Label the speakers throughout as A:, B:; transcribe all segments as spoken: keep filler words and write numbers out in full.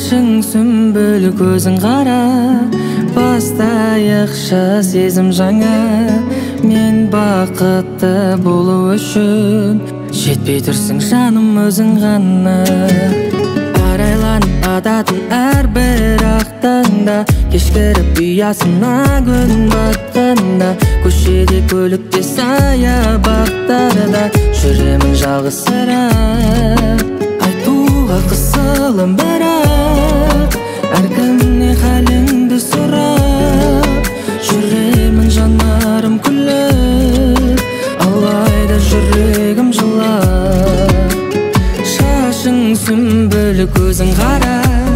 A: Шашың сүмбіл, көзің қара, бастайықшы сезім жаңа. Мен бақытты болу үшін жетпей тұрсың жаным өзің ғана. Арайланып ататын әрбір ақтаңда, кешкіріп ұясына күн батқанда, көшеде көлікте саябақтарда жүремін жалғызсырап. Айтуға қысылым бірақ, әркімне халіңді сұрап, жүремін жанарым күліп, алайда жүрегім жылап. Шашың сүмбіл, көзің қара,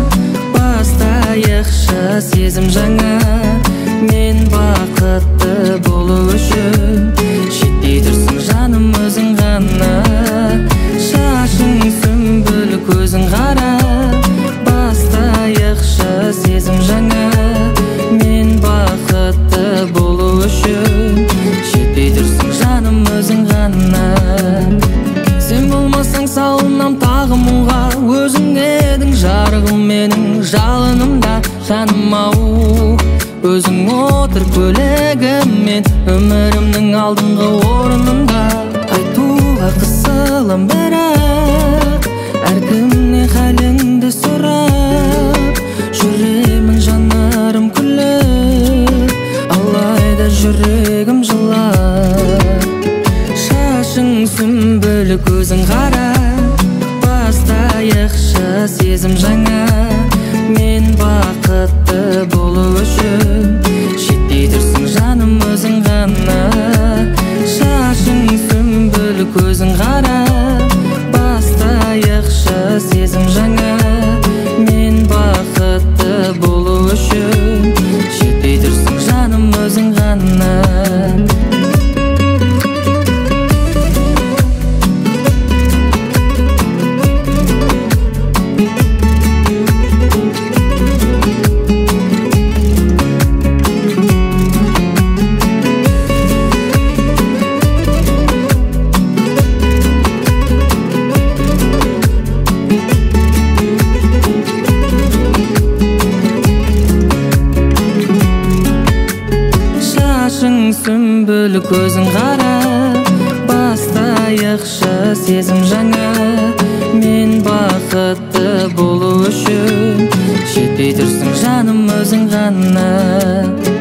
A: бастайықшы сезім жаңа. Мен бақытты болу үшін жетпей тұрсың жаным өзің ғана. Шашың сүмбіл, көзің қара, бастайықшы сезім жаңа. Мен бақытты болу үшін жетпей тұрсың жаным өзің ғана. Сен болмасаң салынам тағы мұңға, өзің едің жарығым менің жалынымда. Жаным ау, өзің отыр көлігіммен, өмірімнің алдыңғы орнында. Айтуға қысылым бірақ, әркімне халіңді сұрап, жүремін жанарым күліп, алайда жүрегім жылап. Шашың сүмбіл, көзің қара, бастайықшы сезім жаңа. Мен бақытты болу үшін жетпей тұрсың жаным өзің ғана. Шашың сүмбіл, көзің қара, бастайықшы сезім жаңа. Мен бақытты болу үшін жетпей тұрсың жаным өзің ғана. Шашың сүмбіл, көзің қара, бастайықшы сезім жаңа. Мен бақытты болу үшін жетпей тұрсың жаным өзің ғана.